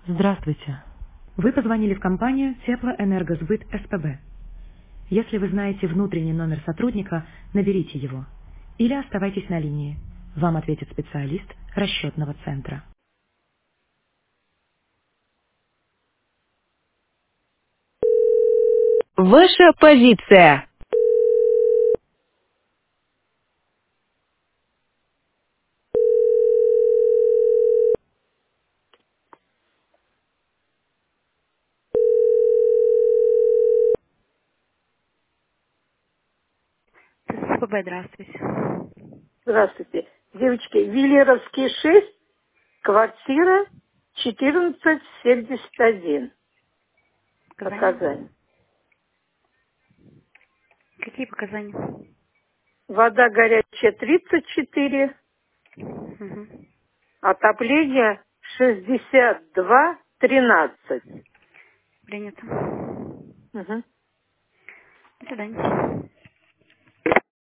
Здравствуйте. Вы позвонили в компанию Теплоэнергосбыт СПБ. Если вы знаете внутренний номер сотрудника, наберите его. Или оставайтесь на линии. Вам ответит специалист расчетного центра. Ваша позиция. СПБ, здравствуйте. Здравствуйте. Девочки, Виллеровский 6, квартира 1471. Показания? Показания. Какие показания? Вода горячая 34, Угу. отопление 62-13. Принято. Угу. До свидания.